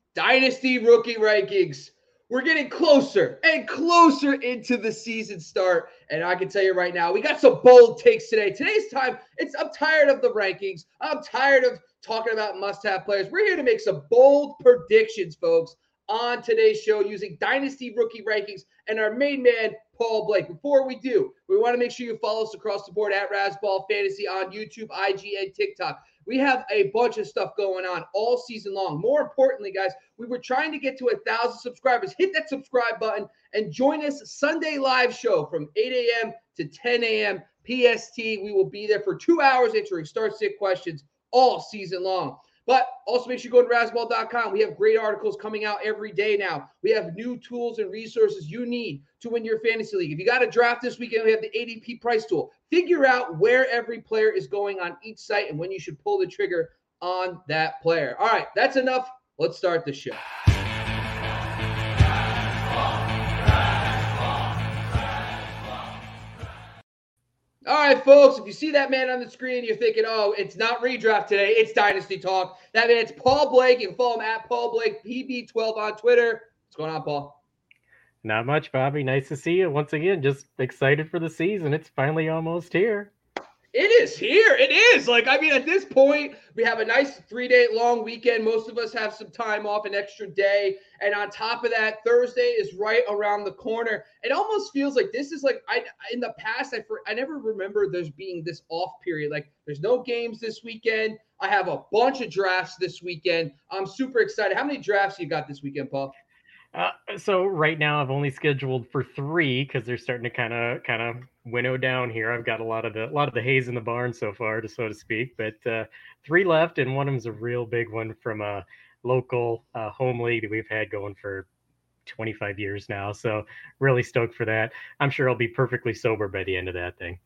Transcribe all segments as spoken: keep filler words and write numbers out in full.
Dynasty rookie rankings. We're getting closer and closer into the season start. And I can tell you right now, we got some bold takes today. Today's time, it's I'm tired of the rankings. I'm tired of talking about must-have players. We're here to make some bold predictions, folks, on today's show using Dynasty rookie rankings and our main man, Paul Blake. Before we do, we want to make sure you follow us across the board at Razzball Fantasy on YouTube, I G, and TikTok. We have a bunch of stuff going on all season long. More importantly, guys, we were trying to get to a thousand subscribers. Hit that subscribe button and join us Sunday live show from eight a.m. to ten a.m. P S T. We will be there for two hours answering start sit questions all season long. But also make sure you go to razzball dot com. We have great articles coming out every day now. We have new tools and resources you need to win your fantasy league. If you got a draft this weekend, we have the A D P price tool. Figure out where every player is going on each site and when you should pull the trigger on that player. All right, that's enough. Let's start the show. All right, folks, if you see that man on the screen, you're thinking, oh, it's not redraft today. It's Dynasty Talk. That man's Paul Blake. You can follow him at Paul Blake, P B twelve on Twitter. What's going on, Paul? Not much, Bobby. Nice to see you once again. Just excited for the season. It's finally almost here. It is here. It is. Like, I mean, at this point, we have a nice three-day long weekend. Most of us have some time off, an extra day. And on top of that, Thursday is right around the corner. It almost feels like this is like, I in the past, I, I never remember there's being this off period. Like, there's no games this weekend. I have a bunch of drafts this weekend. I'm super excited. How many drafts you got this weekend, Paul? Uh, so right now I've only scheduled for three because they're starting to kind of kind of winnow down here. I've got a lot of the a lot of the haze in the barn so far, to so to speak. But uh, three left, and one of them's a real big one from a local uh, home league that we've had going for twenty-five years now. So really stoked for that. I'm sure I'll be perfectly sober by the end of that thing.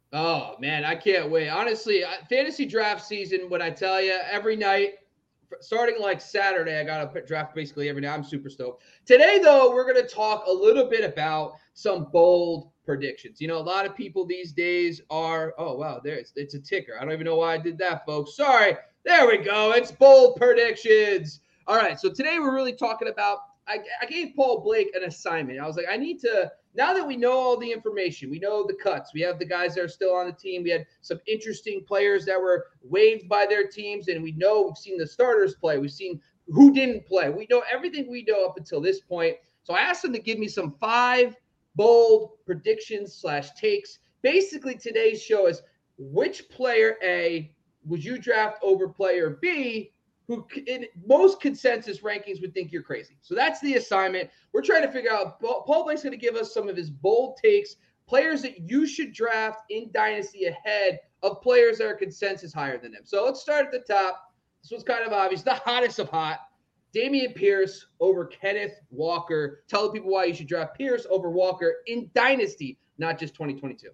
Oh man, I can't wait. Honestly, fantasy draft season. When I tell you, every night. Starting like Saturday, I got a draft basically every night. I'm super stoked. Today, though, we're going to talk a little bit about some bold predictions. You know, a lot of people these days are, oh, wow, there's it's a ticker. I don't even know why I did that, folks. Sorry. There we go. It's bold predictions. All right. So today we're really talking about, I, I gave Paul Blake an assignment. I was like, I need to, now that we know all the information, we know the cuts, we have the guys that are still on the team. We had some interesting players that were waived by their teams, and we know we've seen the starters play. We've seen who didn't play. We know everything we know up until this point. So I asked them to give me some five bold predictions slash takes. Basically, today's show is which player A would you draft over player B, who in most consensus rankings would think you're crazy. So that's the assignment. We're trying to figure out, Paul Blake's going to give us some of his bold takes, players that you should draft in Dynasty ahead of players that are consensus higher than him. So let's start at the top. This was kind of obvious. The hottest of hot, Dameon Pierce over Kenneth Walker. Tell the people why you should draft Pierce over Walker in Dynasty, not just twenty twenty-two.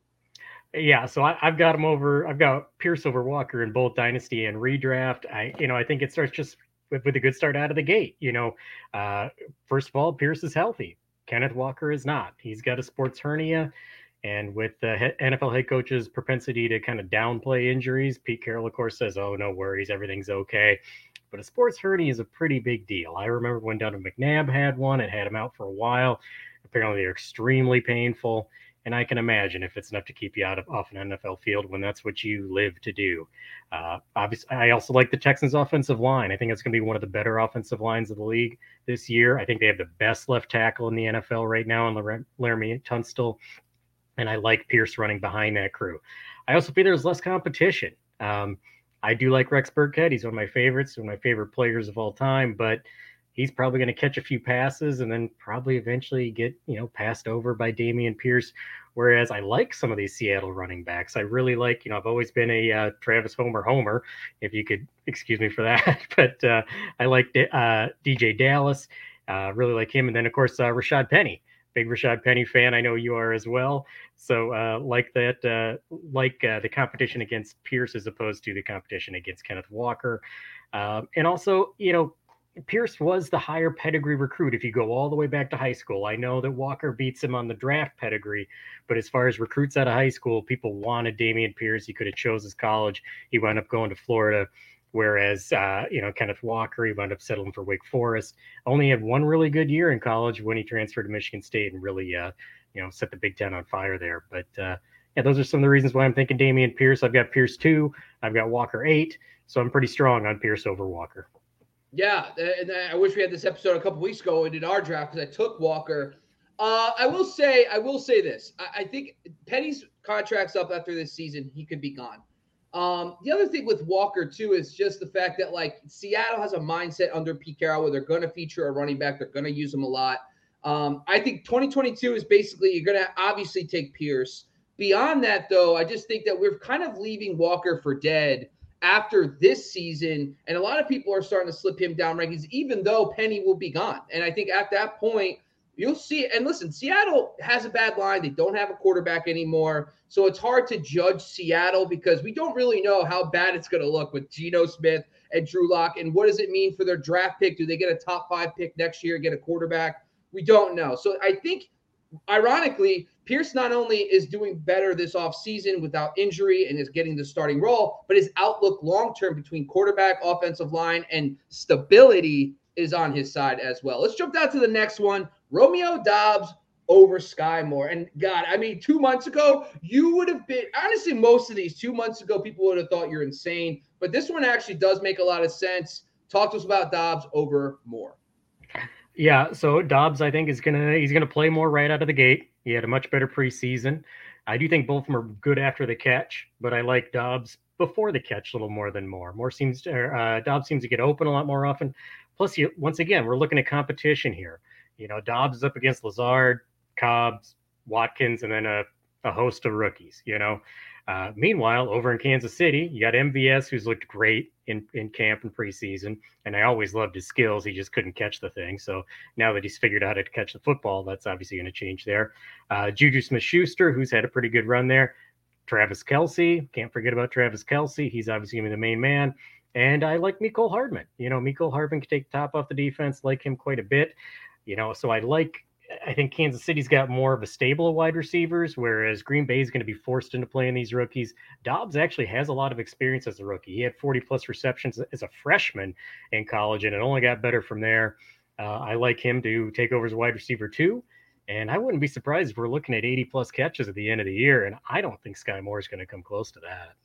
Yeah, so I, I've got him over. I've got Pierce over Walker in both Dynasty and redraft. I, you know, I think it starts just with, with a good start out of the gate. You know, uh, first of all, Pierce is healthy. Kenneth Walker is not. He's got a sports hernia, and with the N F L head coach's propensity to kind of downplay injuries, Pete Carroll, of course, says, "Oh, no worries, everything's okay." But a sports hernia is a pretty big deal. I remember when Donovan McNabb had one; it had him out for a while. Apparently, they're extremely painful. And I can imagine if it's enough to keep you out of off an N F L field when that's what you live to do. Uh, obviously, I also like the Texans' offensive line. I think it's going to be one of the better offensive lines of the league this year. I think they have the best left tackle in the N F L right now in Laramie Tunstall. And I like Pierce running behind that crew. I also feel there's less competition. Um, I do like Rex Burkhead. He's one of my favorites, one of my favorite players of all time. But he's probably going to catch a few passes and then probably eventually get, you know, passed over by Dameon Pierce. Whereas I like some of these Seattle running backs. I really like, you know, I've always been a uh, Travis Homer Homer, if you could excuse me for that. But uh, I like uh, D J Dallas, uh, really like him. And then, of course, uh, Rashad Penny. Big Rashad Penny fan. I know you are as well. So uh, like that, uh, like uh, the competition against Pierce as opposed to the competition against Kenneth Walker. Um, and also, you know, Pierce was the higher pedigree recruit if you go all the way back to high school. I know that Walker beats him on the draft pedigree, but as far as recruits out of high school, people wanted Dameon Pierce. He could have chose his college. He wound up going to Florida. Whereas, uh, you know, Kenneth Walker, he wound up settling for Wake Forest. Only had one really good year in college when he transferred to Michigan State and really, uh, you know, set the Big Ten on fire there. But uh, yeah, those are some of the reasons why I'm thinking Dameon Pierce. I've got Pierce two, I've got Walker eight, so I'm pretty strong on Pierce over Walker. Yeah, and I wish we had this episode a couple weeks ago and did our draft because I took Walker. Uh, I will say, I will say this. I, I think Penny's contract's up after this season. He could be gone. Um, the other thing with Walker, too, is just the fact that, like, Seattle has a mindset under Pete Carroll where they're going to feature a running back. They're going to use him a lot. Um, I think twenty twenty-two is basically you're going to obviously take Pierce. Beyond that, though, I just think that we're kind of leaving Walker for dead after this season. And a lot of people are starting to slip him down rankings, even though Penny will be gone. And I think at that point, you'll see. And listen, Seattle has a bad line. They don't have a quarterback anymore. So it's hard to judge Seattle because we don't really know how bad it's going to look with Geno Smith and Drew Lock. And what does it mean for their draft pick? Do they get a top five pick next year, get a quarterback? We don't know. So I think, ironically, Pierce not only is doing better this offseason without injury and is getting the starting role, but his outlook long-term between quarterback, offensive line, and stability is on his side as well. Let's jump down to the next one. Romeo Doubs over Sky Moore. And God, I mean, two months ago, you would have been, honestly, most of these two months ago, people would have thought you're insane. But this one actually does make a lot of sense. Talk to us about Doubs over Moore. Yeah, so Doubs, I think, is gonna he's gonna play more right out of the gate. He had a much better preseason. I do think both of them are good after the catch, but I like Doubs before the catch a little more than Moore. Moore seems to uh, Doubs seems to get open a lot more often. Plus, you, once again, we're looking at competition here. You know, Doubs is up against Lazard, Cobbs, Watkins, and then a, a host of rookies. You know, uh, meanwhile, over in Kansas City, you got M V S, who's looked great in, in camp and preseason, and I always loved his skills. He just couldn't catch the thing. So now that he's figured out how to catch the football, that's obviously going to change there. Uh, Juju Smith-Schuster, who's had a pretty good run there. Travis Kelce, can't forget about Travis Kelce. He's obviously going to be the main man. And I like Mecole Hardman. You know, Mecole Hardman can take the top off the defense, like him quite a bit. You know, so I like, I think Kansas City's got more of a stable of wide receivers, whereas Green Bay is going to be forced into playing these rookies. Doubs actually has a lot of experience as a rookie. He had forty plus receptions as a freshman in college, and it only got better from there. Uh, I like him to take over as a wide receiver too. And I wouldn't be surprised if we're looking at eighty plus catches at the end of the year. And I don't think Sky Moore is going to come close to that.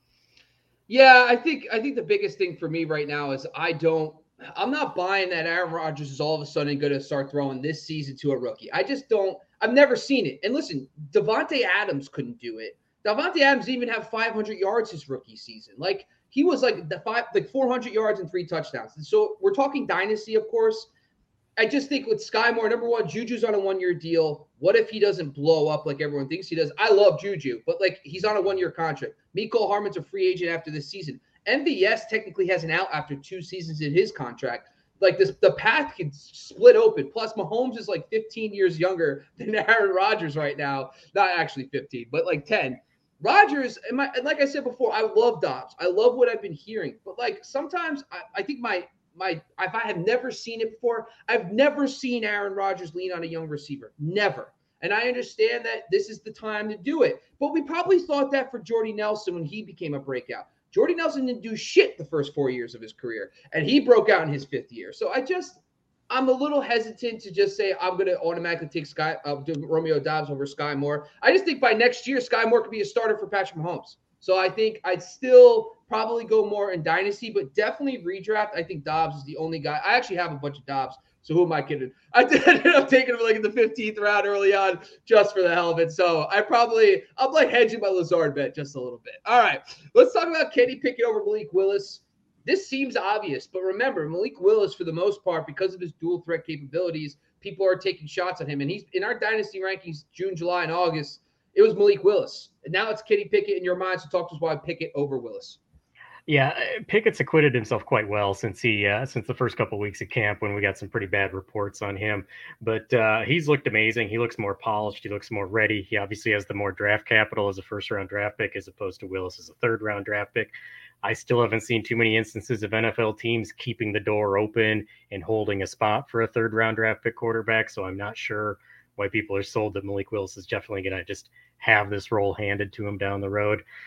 Yeah, I think I think the biggest thing for me right now is I don't I'm not buying that Aaron Rodgers is all of a sudden going to start throwing this season to a rookie. I just don't. I've never seen it. And listen, Davante Adams couldn't do it. Davante Adams even had five hundred yards his rookie season. Like he was like the five, like four hundred yards and three touchdowns. And so we're talking dynasty, of course. I just think with Sky Moore, number one, Juju's on a one-year deal. What if he doesn't blow up like everyone thinks he does? I love Juju, but like he's on a one-year contract. Mecole Hardman's a free agent after this season. M V S technically has an out after two seasons in his contract. Like this, the path can split open. Plus, Mahomes is like fifteen years younger than Aaron Rodgers right now. Not actually fifteen, but like ten. Rodgers, and, my, and like I said before, I love Dobbs. I love what I've been hearing. But like sometimes I, I think my my if I have never seen it before, I've never seen Aaron Rodgers lean on a young receiver. Never. And I understand that this is the time to do it. But we probably thought that for Jordy Nelson when he became a breakout. Jordy Nelson didn't do shit the first four years of his career, and he broke out in his fifth year. So I just, I'm a little hesitant to just say I'm going to automatically take Sky uh, Romeo Doubs over Sky Moore. I just think by next year, Sky Moore could be a starter for Patrick Mahomes. So I think I'd still probably go more in dynasty, but definitely redraft. I think Doubs is the only guy. I actually have a bunch of Doubs. So who am I kidding? I ended up taking him like in the fifteenth round early on just for the hell of it. So I probably, I'm like hedging my Lazard bet just a little bit. All right, let's talk about Kenny Pickett over Malik Willis. This seems obvious, but remember, Malik Willis, for the most part, because of his dual threat capabilities, people are taking shots at him. And he's in our dynasty rankings, June, July, and August, it was Malik Willis. And now it's Kenny Pickett in your mind. So talk to us why Pickett over Willis. Yeah, Pickett's acquitted himself quite well since he uh, since the first couple of weeks of camp when we got some pretty bad reports on him. But uh, he's looked amazing. He looks more polished. He looks more ready. He obviously has the more draft capital as a first-round draft pick as opposed to Willis as a third-round draft pick. I still haven't seen too many instances of N F L teams keeping the door open and holding a spot for a third-round draft pick quarterback, so I'm not sure why people are sold that Malik Willis is definitely going to just have this role handed to him down the road.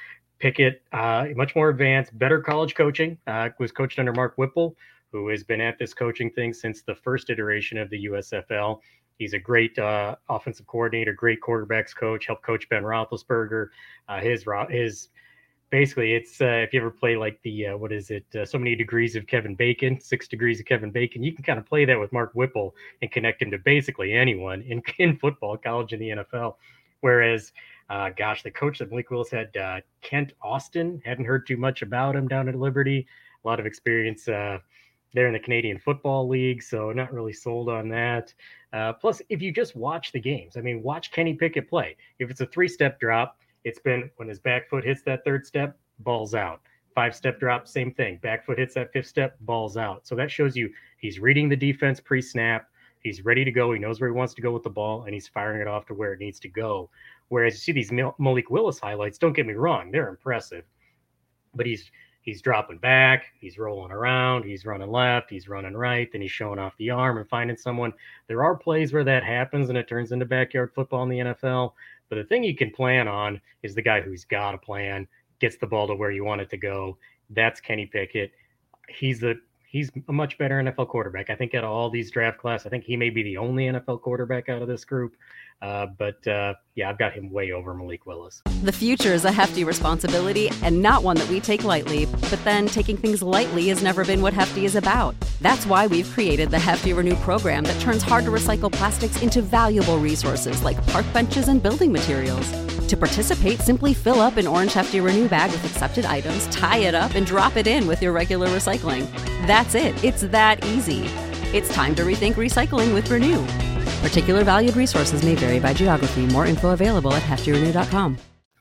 Pickett, uh, much more advanced, better college coaching, uh, was coached under Mark Whipple, who has been at this coaching thing since the first iteration of the U S F L. He's a great uh, offensive coordinator, great quarterbacks coach, helped coach Ben Roethlisberger. Uh, his his basically, it's uh, if you ever play like the uh, what is it? Uh, so many degrees of Kevin Bacon, six degrees of Kevin Bacon. You can kind of play that with Mark Whipple and connect him to basically anyone in in football, college, and the N F L. Whereas, uh, gosh, the coach that Malik Willis had, uh, Kent Austin, hadn't heard too much about him down at Liberty. A lot of experience uh, there in the Canadian Football League, so not really sold on that. Uh, plus, if you just watch the games, I mean, watch Kenny Pickett play. If it's a three-step drop, it's been when his back foot hits that third step, ball's out. Five-step drop, same thing. Back foot hits that fifth step, ball's out. So that shows you he's reading the defense pre-snap. He's ready to go. He knows where he wants to go with the ball, and he's firing it off to where it needs to go. Whereas you see these Malik Willis highlights, don't get me wrong, they're impressive. But he's he's dropping back, he's rolling around, he's running left, he's running right, then he's showing off the arm and finding someone. There are plays where that happens and it turns into backyard football in the N F L. But the thing you can plan on is the guy who's got a plan, gets the ball to where you want it to go. That's Kenny Pickett. He's the He's a much better N F L quarterback. I think out of all these draft class, I think he may be the only N F L quarterback out of this group. Uh, but uh, yeah, I've got him way over Malik Willis. The future is a hefty responsibility and not one that we take lightly. But then taking things lightly has never been what Hefty is about. That's why we've created the Hefty Renew program that turns hard to recycle plastics into valuable resources like park benches and building materials. To participate, simply fill up an orange Hefty Renew bag with accepted items, tie it up, and drop it in with your regular recycling. That's it. It's that easy. It's time to rethink recycling with Renew. Particular valued resources may vary by geography. More info available at hefty renew dot com.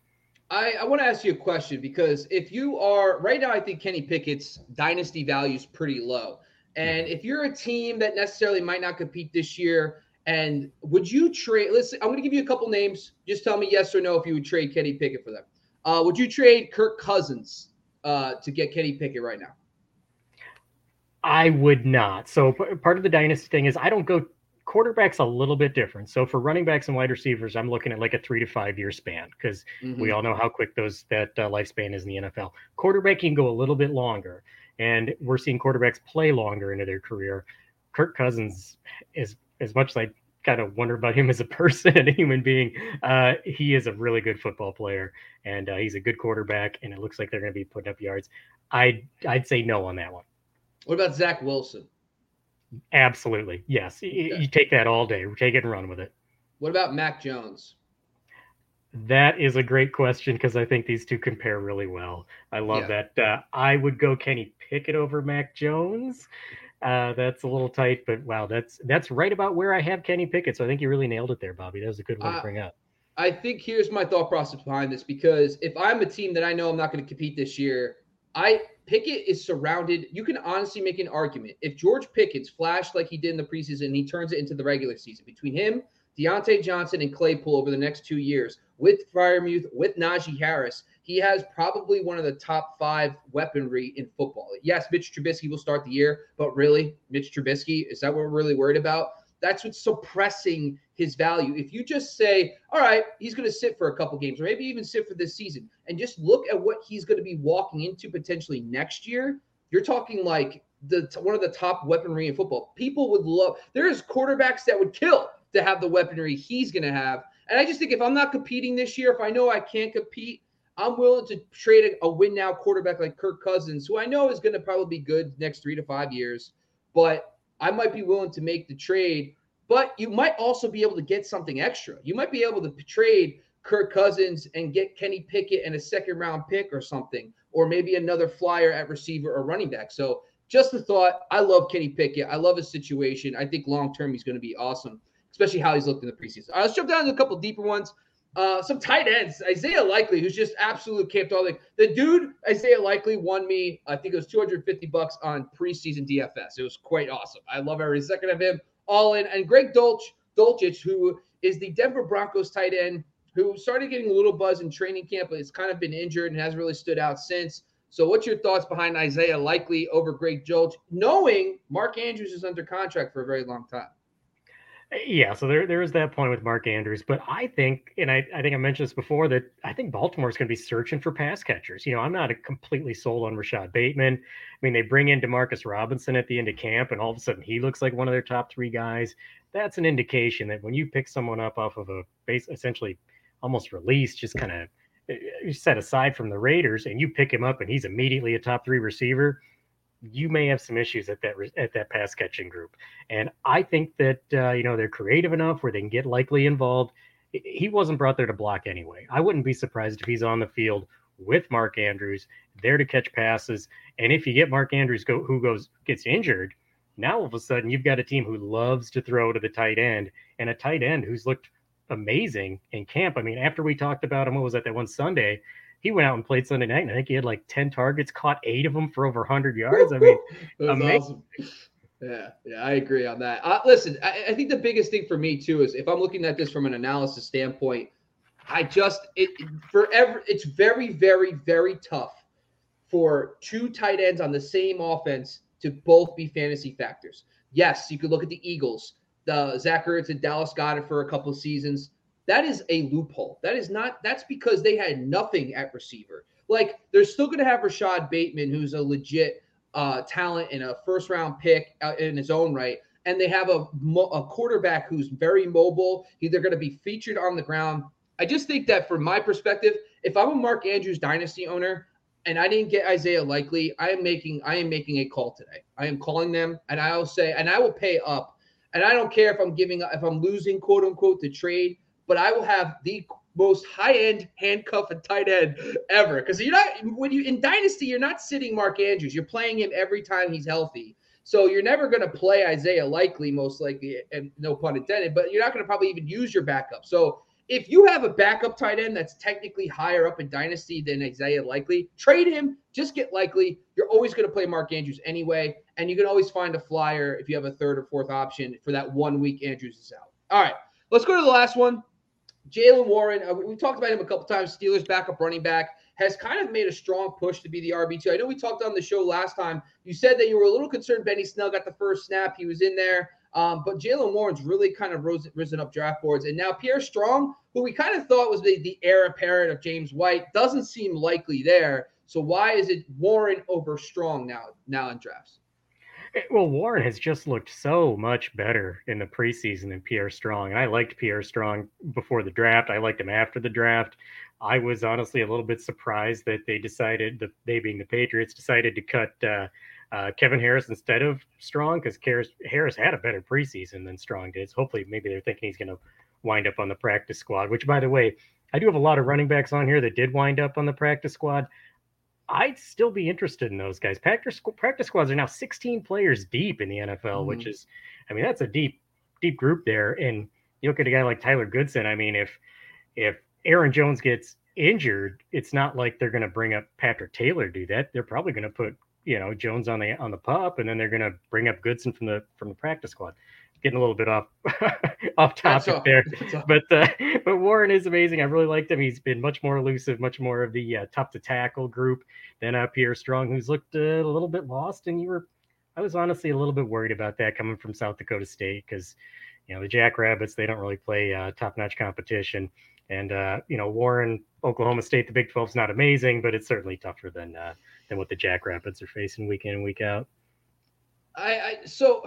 I, I want to ask you a question because if you are right now, I think Kenny Pickett's dynasty value is pretty low. And if you're a team that necessarily might not compete this year, and would you trade? Listen, I'm going to give you a couple names. Just tell me yes or no if you would trade Kenny Pickett for them. Uh, would you trade Kirk Cousins uh, to get Kenny Pickett right now? I would not. So p- part of the dynasty thing is I don't go quarterback's a little bit different. So for running backs and wide receivers, I'm looking at like a three to five year span because mm-hmm. we all know how quick those that uh, lifespan is in the N F L. Quarterback can go a little bit longer, and we're seeing quarterbacks play longer into their career. Kirk Cousins is as much as I kind of wonder about him as a person and a human being. Uh, he is a really good football player, and uh, he's a good quarterback, and it looks like they're going to be putting up yards. I'd I'd say no on that one. What about Zach Wilson? Absolutely. Yes. Okay. You take that all day. Take it and run with it. What about Mac Jones? That is a great question because I think these two compare really well. I love yeah. that. Uh, I would go Kenny Pickett over Mac Jones. Uh, that's a little tight, but wow, that's that's right about where I have Kenny Pickett. So I think you really nailed it there, Bobby. That was a good one uh, to bring up. I think here's my thought process behind this because if I'm a team that I know I'm not going to compete this year, I Pickett is surrounded. You can honestly make an argument. If George Pickett's flashed like he did in the preseason and he turns it into the regular season, between him, Deontay Johnson, and Claypool over the next two years, with Freiermuth, with Najee Harris, he has probably one of the top five weaponry in football. Yes, Mitch Trubisky will start the year, but really, Mitch Trubisky, is that what we're really worried about? That's what's suppressing his value. If you just say, all right, he's going to sit for a couple games or maybe even sit for this season and just look at what he's going to be walking into potentially next year, you're talking like the one of the top weaponry in football. People would love – there's quarterbacks that would kill to have the weaponry he's going to have. And I just think if I'm not competing this year, if I know I can't compete, I'm willing to trade a, a win-now quarterback like Kirk Cousins, who I know is going to probably be good next three to five years. But – I might be willing to make the trade, but you might also be able to get something extra. You might be able to trade Kirk Cousins and get Kenny Pickett and a second round pick or something, or maybe another flyer at receiver or running back. So just the thought, I love Kenny Pickett. I love his situation. I think long-term he's going to be awesome, especially how he's looked in the preseason. All right, let's jump down to a couple deeper ones. Uh, some tight ends, Isaiah Likely, who's just absolute camped all the the dude. Isaiah Likely won me, I think it was two hundred fifty bucks on preseason D F S. It was quite awesome. I love every second of him. All in. And Greg Dulcich, Dulcich, who is the Denver Broncos tight end, who started getting a little buzz in training camp, but has kind of been injured and hasn't really stood out since. So, what's your thoughts behind Isaiah Likely over Greg Dulcich, knowing Mark Andrews is under contract for a very long time? Yeah, so there there is that point with Mark Andrews, but I think, and I, I think I mentioned this before, that I think Baltimore's going to be searching for pass catchers. You know, I'm not a completely sold on Rashad Bateman. I mean, they bring in Demarcus Robinson at the end of camp, and all of a sudden he looks like one of their top three guys. That's an indication that when you pick someone up off of a base, essentially almost release, just kind of set aside from the Raiders, and you pick him up and he's immediately a top three receiver, you may have some issues at that at that pass catching group. And I think that uh, you know, they're creative enough where they can get Likely involved. He wasn't brought there to block anyway. I wouldn't be surprised if he's on the field with Mark Andrews there to catch passes. And if you get Mark Andrews go, who goes gets injured, now all of a sudden you've got a team who loves to throw to the tight end, and a tight end who's looked amazing in camp. I mean, after we talked about him, what was that that one Sunday? He went out and played Sunday night, and I think he had like ten targets, caught eight of them for over one hundred yards. I mean, amazing. Awesome. Yeah, yeah, I agree on that. Uh, listen, I, I think the biggest thing for me too is if I'm looking at this from an analysis standpoint, I just it forever. It's very, very, very tough for two tight ends on the same offense to both be fantasy factors. Yes, you could look at the Eagles. The Zach Ertz and Dallas Goedert for a couple of seasons. That is a loophole. That is not, that's because they had nothing at receiver. Like, they're still going to have Rashad Bateman, who's a legit uh, talent and a first round pick in his own right. And they have a, a quarterback who's very mobile. They're going to be featured on the ground. I just think that from my perspective, if I'm a Mark Andrews dynasty owner and I didn't get Isaiah Likely, I am making, I am making a call today. I am calling them, and I will say, and I will pay up. And I don't care if I'm giving, if I'm losing, quote unquote, the trade, but I will have the most high-end handcuff and tight end ever. Because you're not, when you in Dynasty, you're not sitting Mark Andrews. You're playing him every time he's healthy. So you're never going to play Isaiah Likely, most likely, and no pun intended, but you're not going to probably even use your backup. So if you have a backup tight end that's technically higher up in Dynasty than Isaiah Likely, trade him, just get Likely. You're always going to play Mark Andrews anyway, and you can always find a flyer if you have a third or fourth option for that one week Andrews is out. All right, let's go to the last one. Jaylen Warren, uh, we talked about him a couple times. Steelers backup running back has kind of made a strong push to be the R B two. I know we talked on the show last time. You said that you were a little concerned Benny Snell got the first snap. He was in there. Um, but Jaylen Warren's really kind of rose, risen up draft boards. And now Pierre Strong, who we kind of thought was the, the heir apparent of James White, doesn't seem likely there. So why is it Warren over Strong now, now in drafts? Well, Warren has just looked so much better in the preseason than Pierre Strong. And I liked Pierre Strong before the draft. I liked him after the draft. I was honestly a little bit surprised that they decided, that they being the Patriots, decided to cut uh, uh, Kevin Harris instead of Strong, because Harris had a better preseason than Strong did. So hopefully maybe they're thinking he's going to wind up on the practice squad, which, by the way, I do have a lot of running backs on here that did wind up on the practice squad. I'd still be interested in those guys. Practice, practice squads are now sixteen players deep in the N F L, mm-hmm. which is, I mean, that's a deep, deep group there. And you look at a guy like Tyler Goodson. I mean, if if Aaron Jones gets injured, it's not like they're going to bring up Patrick Taylor to do that. They're probably going to put, you know, Jones on the on the pup, and then they're going to bring up Goodson from the from the practice squad. Getting a little bit off off topic there, but uh, but Warren is amazing. I really liked him. He's been much more elusive, much more of the uh, tough to tackle group than uh, Pierre Strong, who's looked uh, a little bit lost. And you were, I was honestly a little bit worried about that coming from South Dakota State, because you know the Jackrabbits, they don't really play uh, top notch competition, and uh, you know Warren, Oklahoma State, the Big twelve is not amazing, but it's certainly tougher than uh, than what the Jackrabbits are facing week in and week out. I, I so.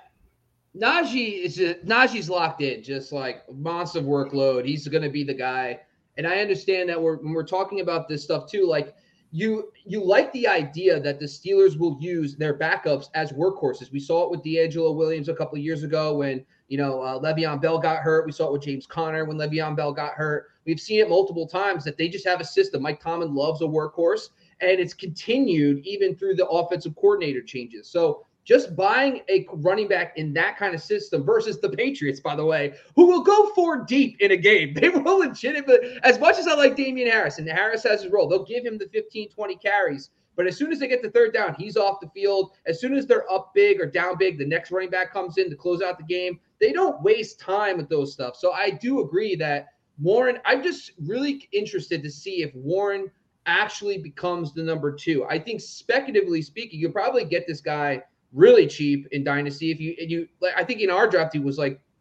Najee is just, Najee's locked in, just like monster workload. He's going to be the guy. And I understand that we're, when we're talking about this stuff too, like you, you like the idea that the Steelers will use their backups as workhorses. We saw it with D'Angelo Williams a couple of years ago when, you know, uh, Le'Veon Bell got hurt. We saw it with James Conner when Le'Veon Bell got hurt. We've seen it multiple times that they just have a system. Mike Tomlin loves a workhorse, and it's continued even through the offensive coordinator changes. So just buying a running back in that kind of system versus the Patriots, by the way, who will go four deep in a game. They will legitimately, as much as I like Damian Harris, and Harris has his role, they'll give him the fifteen, twenty carries. But as soon as they get the third down, he's off the field. As soon as they're up big or down big, the next running back comes in to close out the game. They don't waste time with those stuff. So I do agree that Warren, I'm just really interested to see if Warren actually becomes the number two. I think speculatively speaking, you'll probably get this guy really cheap in Dynasty. If you, and you, like, I think in our draft, he was like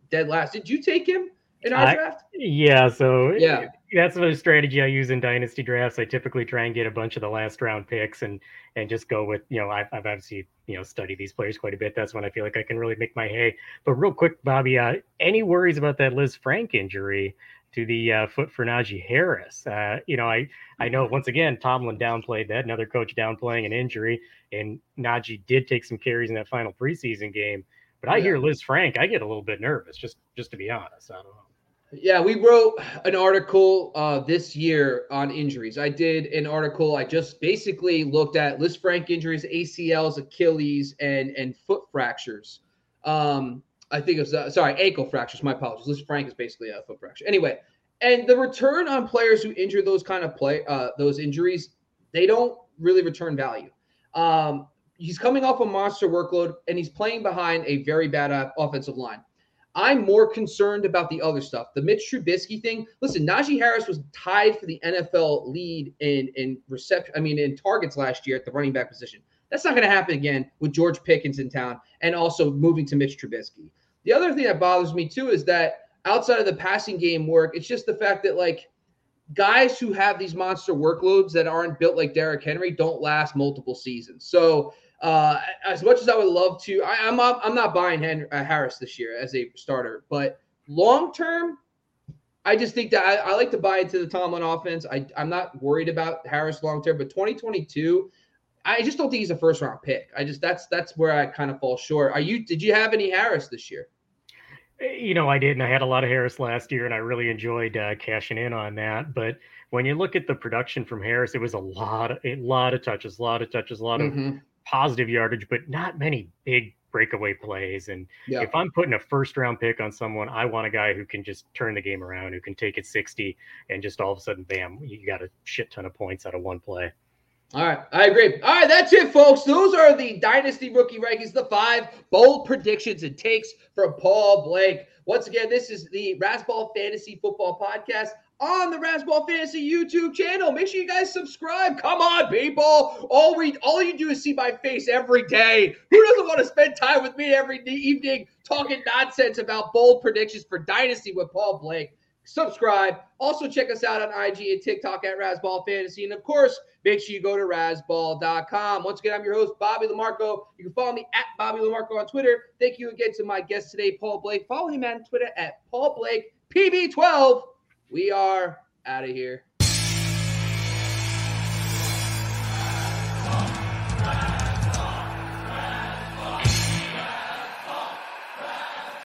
dead last. Did you take him in our I, draft? Yeah, so Yeah. that's the strategy I use in dynasty drafts. I typically try and get a bunch of the last round picks and and just go with, you know, I've, I've obviously, you know, studied these players quite a bit. That's when I feel like I can really make my hay. But real quick, Bobby, uh, any worries about that Liz Frank injury to the uh, foot for Najee Harris? Uh, you know, I, I know, once again, Tomlin downplayed that, another coach downplaying an injury, and Najee did take some carries in that final preseason game. But I yeah. hear Liz Frank, I get a little bit nervous, just just to be honest. I don't know. Yeah, we wrote an article uh, this year on injuries. I did an article. I just basically looked at Liz Frank injuries, A C Ls, Achilles, and and foot fractures. Um, I think it was, uh, sorry, ankle fractures. My apologies. Liz Frank is basically a foot fracture. Anyway, and the return on players who injure those kind of play, uh, those injuries, they don't really return value. Um, he's coming off a monster workload, and he's playing behind a very bad uh, offensive line. I'm more concerned about the other stuff. The Mitch Trubisky thing. Listen, Najee Harris was tied for the N F L lead in in reception. I mean, in targets last year at the running back position. That's not going to happen again with George Pickens in town and also moving to Mitch Trubisky. The other thing that bothers me too is that outside of the passing game work, it's just the fact that like guys who have these monster workloads that aren't built like Derrick Henry don't last multiple seasons. So uh, as much as I would love to, I, I'm not, I'm not buying Henry, uh, Harris this year as a starter, but long term, I just think that I, I like to buy into the Tomlin offense. I, I'm not worried about Harris long term, but twenty twenty-two, I just don't think he's a first round pick. I just that's that's where I kind of fall short. Are you? Did you have any Harris this year? You know, I did, and I had a lot of Harris last year, and I really enjoyed uh, cashing in on that. But when you look at the production from Harris, it was a lot, of, a lot of touches, a lot of touches, a lot mm-hmm. of positive yardage, but not many big breakaway plays. And yeah. if I'm putting a first round pick on someone, I want a guy who can just turn the game around, who can take it sixty, and just all of a sudden, bam, you got a shit ton of points out of one play. All right, I agree. All right, that's it, folks. Those are the Dynasty Rookie Rankings, the five bold predictions and takes from Paul Blake. Once again, this is the Razzball Fantasy Football Podcast on the Razzball Fantasy YouTube channel. Make sure you guys subscribe. Come on, people. All we, all you do is see my face every day. Who doesn't want to spend time with me every evening talking nonsense about bold predictions for Dynasty with Paul Blake? Subscribe. Also, check us out on I G and TikTok at Razzball Fantasy. And, of course, make sure you go to razzball dot com. Once again, I'm your host, Bobby Lamarco. You can follow me at Bobby Lamarco on Twitter. Thank you again to my guest today, Paul Blake. Follow him on Twitter at Paul Blake P B twelve. We are out of here.